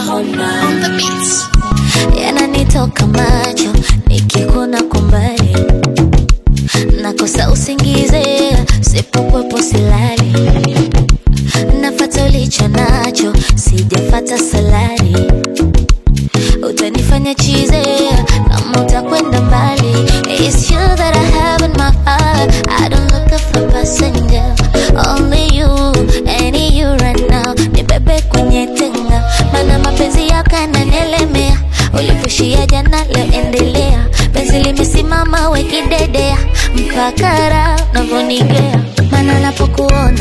on the beats. Yananitoka macho nikikuona kwa mbali, nakosa usingize usipokwepo silali, nafuata ulicho nacho sijafata salari, utanifanya chize kama utakwenda mbali. It's you that I have in my heart, I don't look for passenger, only you, any you right now. Nibebe kwenye tenga, mana mapenzi yako yananielemea, ulipushia jana leo endelea, penzi limesimama wekidedea, mpaka raha unavyonigea, mana napokuona